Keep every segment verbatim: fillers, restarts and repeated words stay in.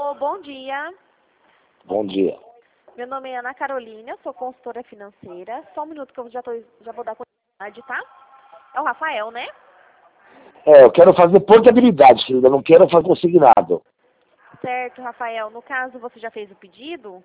Alô, bom dia. Bom dia. Meu nome é Ana Carolina, eu sou consultora financeira. Só um minuto que eu já, tô, já vou dar continuidade, tá? É o Rafael, né? É, eu quero fazer portabilidade, querida. Eu não quero fazer consignado. Certo, Rafael. No caso, você já fez o pedido?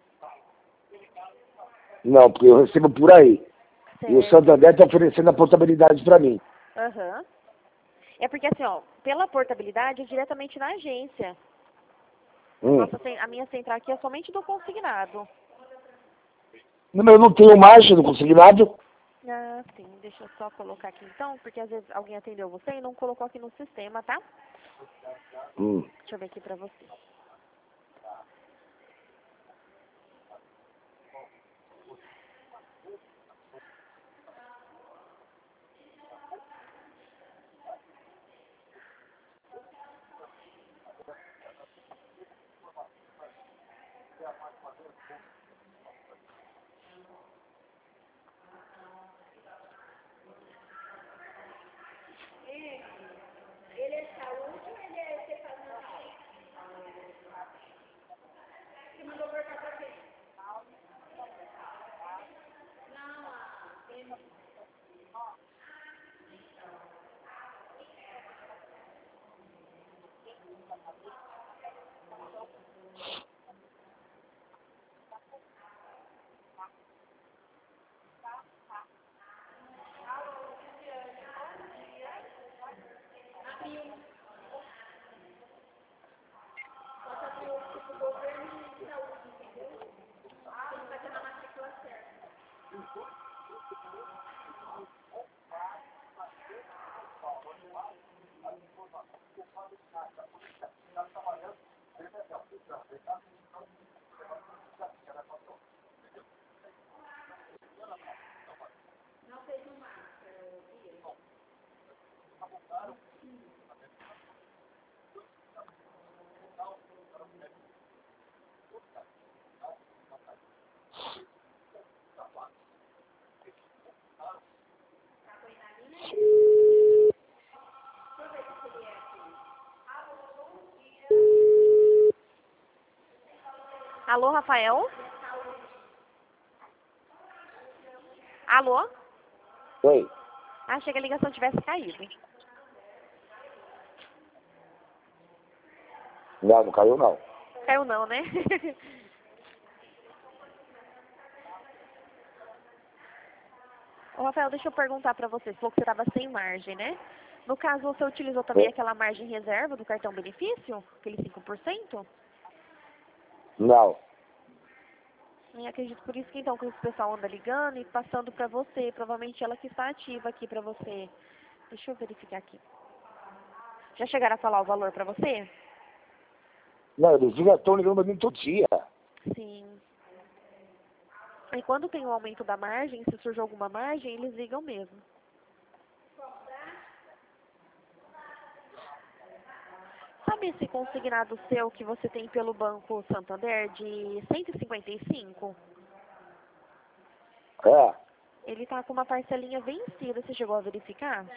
Não, porque eu recebo por aí. E o Certo. Santander está oferecendo a portabilidade para mim. Aham. É porque assim, ó, pela portabilidade é diretamente na agência. Hum. Nossa, cen- a minha central aqui é somente do consignado. Não, mas eu não tenho margem no consignado. Ah, sim. Deixa eu só colocar aqui então, porque às vezes alguém atendeu você e não colocou aqui no sistema, tá? Hum. Deixa eu ver aqui pra você. Alô, Rafael? Alô? Oi. Achei que a ligação tivesse caído. Não, não caiu não. Caiu não, né? Ô, Rafael, deixa eu perguntar pra você. Você falou que você estava sem margem, né? No caso, você utilizou também É. aquela margem reserva do cartão benefício? Aquele cinco por cento? Não. E acredito por isso que então que o pessoal anda ligando e passando pra você. Provavelmente ela que está ativa aqui pra você. Deixa eu verificar aqui. Já chegaram a falar o valor pra você? Não, eles já estão ligando para mim todo dia. Sim. E quando tem um aumento da margem, se surge alguma margem, eles ligam mesmo. Sabe esse consignado seu que você tem pelo Banco Santander de cento e cinquenta e cinco? É. Ele tá com uma parcelinha vencida. Você chegou a verificar?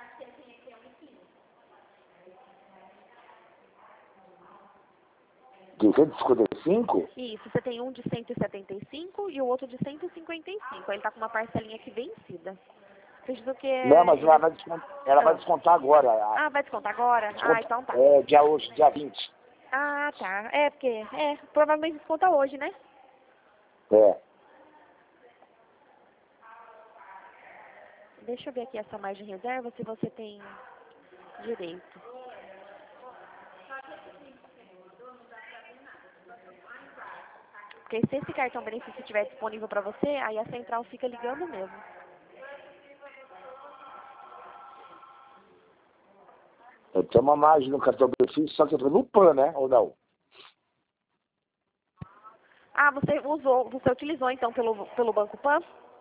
De cento e cinquenta e cinco? Isso, você tem um de cento e setenta e cinco e o outro de cento e cinquenta e cinco. Aí ele tá com uma parcelinha aqui vencida. Acredito que Não, mas ela ele... vai descontar, ela vai descontar agora. A- Ah, vai descontar agora? Ah, Desconta, então tá. é dia hoje, dia vinte. Ah, tá. É, porque... É, provavelmente desconta hoje, né? É. Deixa eu ver aqui essa margem reserva, se você tem direito. Porque se esse cartão benefício estiver disponível para você, aí a central fica ligando mesmo. Eu tenho uma margem no cartão benefício, só que eu tô no P A N, né? Ou não? Ah, você usou, você utilizou então pelo, pelo Banco Pan?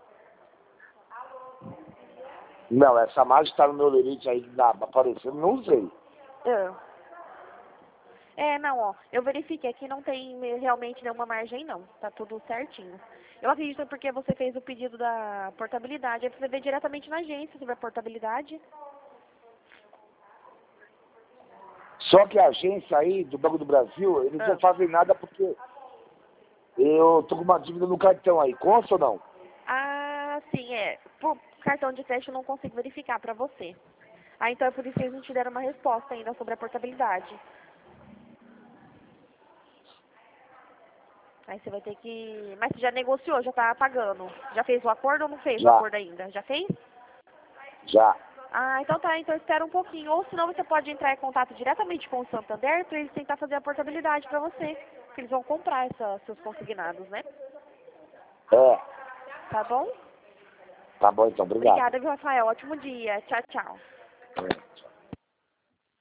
Não, essa margem está no meu limite aí, na, aparecendo, não usei. É. É, não, ó, eu verifiquei aqui, não tem realmente nenhuma margem não, tá tudo certinho. Eu acredito porque você fez o pedido da portabilidade, aí você vê diretamente na agência sobre a portabilidade. Só que a agência aí do Banco do Brasil, eles Ah. não fazem nada porque eu tô com uma dívida no cartão aí. Consta ou não? Ah, sim, é. Por cartão de crédito eu não consigo verificar pra você. Ah, então é por isso que eles não te deram uma resposta ainda sobre a portabilidade. Aí você vai ter que... Mas você já negociou, já tá pagando. Já fez o acordo ou não fez o Já. acordo ainda? Já fez? Já. Ah, então tá, então espera um pouquinho. Ou senão você pode entrar em contato diretamente com o Santander para eles tentar fazer a portabilidade pra você. Porque eles vão comprar essa, seus consignados, né? É. Tá bom? Tá bom então, obrigado. Obrigada, viu, Rafael? Ótimo dia. Tchau, tchau. É.